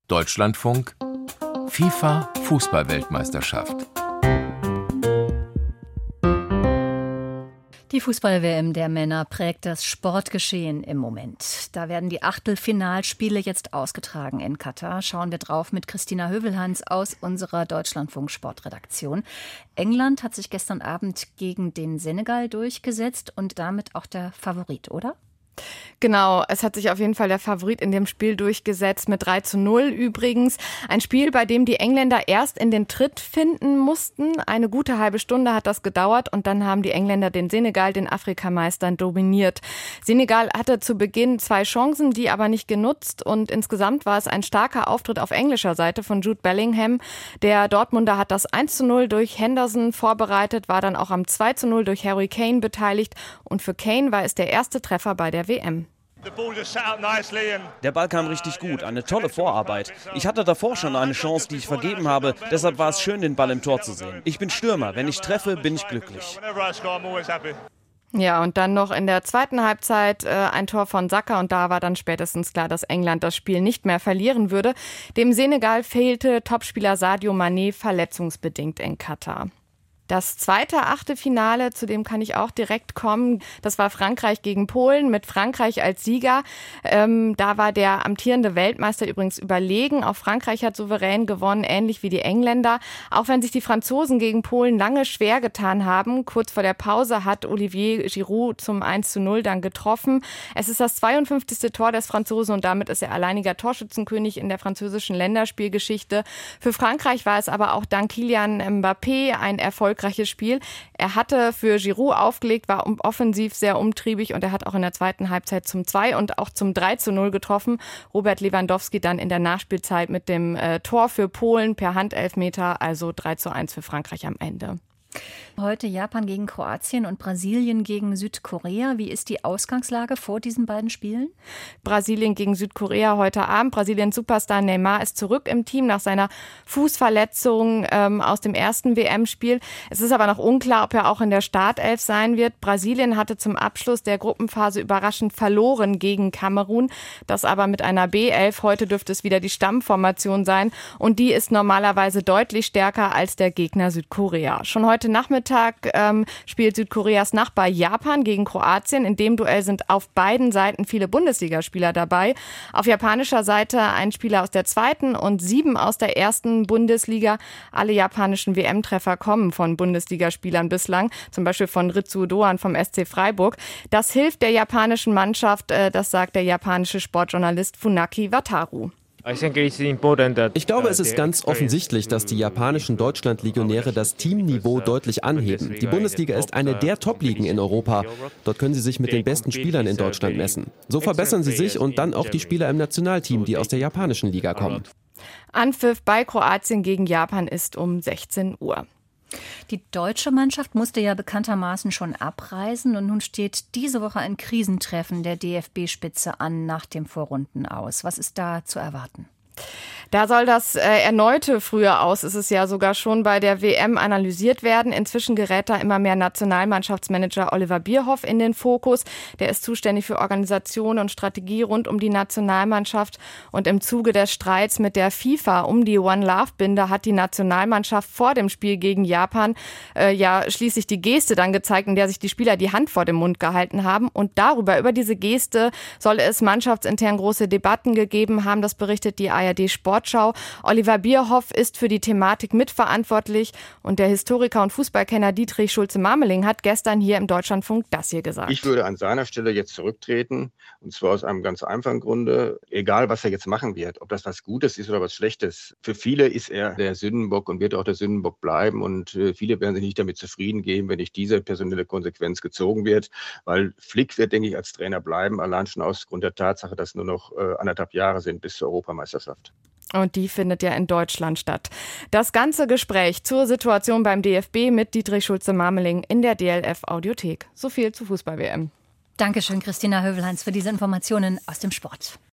Deutschlandfunk FIFA Fußball-Weltmeisterschaft. Die Fußball-WM der Männer prägt das Sportgeschehen im Moment. Da werden die Achtelfinalspiele jetzt ausgetragen in Katar. Schauen wir drauf mit Christina Hövelhans aus unserer Deutschlandfunk-Sportredaktion. England hat sich gestern Abend gegen den Senegal durchgesetzt und damit auch der Favorit, oder? Genau, es hat sich auf jeden Fall der Favorit in dem Spiel durchgesetzt mit 3:0 übrigens. Ein Spiel, bei dem die Engländer erst in den Tritt finden mussten. Eine gute halbe Stunde hat das gedauert und dann haben die Engländer den Senegal, den Afrikameistern, dominiert. Senegal hatte zu Beginn 2 Chancen, die aber nicht genutzt und insgesamt war es ein starker Auftritt auf englischer Seite von Jude Bellingham. Der Dortmunder hat das 1:0 durch Henderson vorbereitet, war dann auch am 2:0 durch Harry Kane beteiligt und für Kane war es der erste Treffer bei der WM. Der Ball kam richtig gut, eine tolle Vorarbeit. Ich hatte davor schon eine Chance, die ich vergeben habe. Deshalb war es schön, den Ball im Tor zu sehen. Ich bin Stürmer. Wenn ich treffe, bin ich glücklich. Ja, und dann noch in der zweiten Halbzeit ein Tor von Saka und da war dann spätestens klar, dass England das Spiel nicht mehr verlieren würde. Dem Senegal fehlte Topspieler Sadio Mané verletzungsbedingt in Katar. Das zweite Achtelfinale, zu dem kann ich auch direkt kommen, das war Frankreich gegen Polen mit Frankreich als Sieger. Da war der amtierende Weltmeister übrigens überlegen. Auch Frankreich hat souverän gewonnen, ähnlich wie die Engländer. Auch wenn sich die Franzosen gegen Polen lange schwer getan haben. Kurz vor der Pause hat Olivier Giroud zum 1:0 dann getroffen. Es ist das 52. Tor des Franzosen und damit ist er alleiniger Torschützenkönig in der französischen Länderspielgeschichte. Für Frankreich war es aber auch dank Kylian Mbappé ein erfolgreiches Spiel. Er hatte für Giroud aufgelegt, war offensiv sehr umtriebig und er hat auch in der zweiten Halbzeit zum 2 und auch zum 3:0 getroffen. Robert Lewandowski dann in der Nachspielzeit mit dem Tor für Polen per Handelfmeter, also 3:1 für Frankreich am Ende. Heute Japan gegen Kroatien und Brasilien gegen Südkorea. Wie ist die Ausgangslage vor diesen beiden Spielen? Brasilien gegen Südkorea heute Abend. Brasiliens Superstar Neymar ist zurück im Team nach seiner Fußverletzung aus dem ersten WM-Spiel. Es ist aber noch unklar, ob er auch in der Startelf sein wird. Brasilien hatte zum Abschluss der Gruppenphase überraschend verloren gegen Kamerun. Das aber mit einer B11. Heute dürfte es wieder die Stammformation sein. Und die ist normalerweise deutlich stärker als der Gegner Südkorea. Schon heute Nachmittag spielt Südkoreas Nachbar Japan gegen Kroatien. In dem Duell sind auf beiden Seiten viele Bundesligaspieler dabei. Auf japanischer Seite ein Spieler aus der zweiten und 7 aus der ersten Bundesliga. Alle japanischen WM-Treffer kommen von Bundesligaspielern bislang, zum Beispiel von Ritsu Doan vom SC Freiburg. Das hilft der japanischen Mannschaft, das sagt der japanische Sportjournalist Funaki Wataru. Ich glaube, es ist ganz offensichtlich, dass die japanischen Deutschland-Legionäre das Teamniveau deutlich anheben. Die Bundesliga ist eine der Top-Ligen in Europa. Dort können sie sich mit den besten Spielern in Deutschland messen. So verbessern sie sich und dann auch die Spieler im Nationalteam, die aus der japanischen Liga kommen. Anpfiff bei Kroatien gegen Japan ist um 16 Uhr. Die deutsche Mannschaft musste ja bekanntermaßen schon abreisen und nun steht diese Woche ein Krisentreffen der DFB-Spitze an nach dem Vorrundenaus. Was ist da zu erwarten? Da soll das erneute frühe Aus, ist es ja sogar schon bei der WM analysiert werden. Inzwischen gerät da immer mehr Nationalmannschaftsmanager Oliver Bierhoff in den Fokus. Der ist zuständig für Organisation und Strategie rund um die Nationalmannschaft. Und im Zuge des Streits mit der FIFA um die One-Love-Binde hat die Nationalmannschaft vor dem Spiel gegen Japan schließlich die Geste dann gezeigt, in der sich die Spieler die Hand vor dem Mund gehalten haben. Und über diese Geste soll es mannschaftsintern große Debatten gegeben haben. Das berichtet die ARD Sportschau. Oliver Bierhoff ist für die Thematik mitverantwortlich und der Historiker und Fußballkenner Dietrich Schulze-Marmeling hat gestern hier im Deutschlandfunk das hier gesagt. Ich würde an seiner Stelle jetzt zurücktreten und zwar aus einem ganz einfachen Grunde, egal was er jetzt machen wird, ob das was Gutes ist oder was Schlechtes. Für viele ist er der Sündenbock und wird auch der Sündenbock bleiben und viele werden sich nicht damit zufrieden geben, wenn nicht diese personelle Konsequenz gezogen wird, weil Flick wird, denke ich, als Trainer bleiben, allein schon aus Grund der Tatsache, dass nur noch 1,5 Jahre sind bis zur Europameisterschaft. Und die findet ja in Deutschland statt. Das ganze Gespräch zur Situation beim DFB mit Dietrich Schulze-Marmeling in der DLF-Audiothek. So viel zu Fußball-WM. Dankeschön, Christina Hövelhans, für diese Informationen aus dem Sport.